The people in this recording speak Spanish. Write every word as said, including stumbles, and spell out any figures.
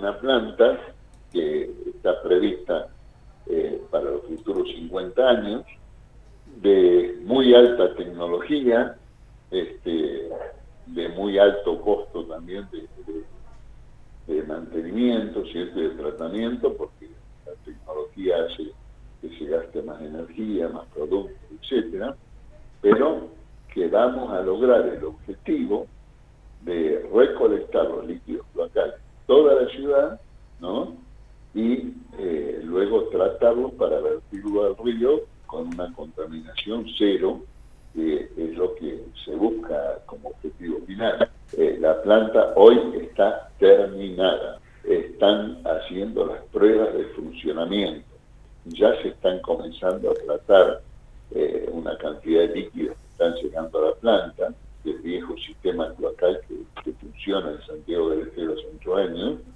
una planta que está prevista eh, para los futuros cincuenta años, de muy alta tecnología, este, de muy alto costo también de, de, de mantenimiento, ¿cierto? De tratamiento, porque la tecnología hace que se gaste más energía, más productos, etcétera, pero que vamos a lograr el objetivo de recolectar los líquidos cloacales en toda la ciudad, ¿no? Y eh, luego tratarlos para vertirlo al río con una contaminación cero, que es lo que se busca como objetivo final. Eh, la planta hoy está terminada, están haciendo las pruebas de funcionamiento, ya se están comenzando a tratar eh, una cantidad de líquidos que están llegando a la planta, del viejo sistema cloacal que, que funciona en Santiago del Estero hace muchos años,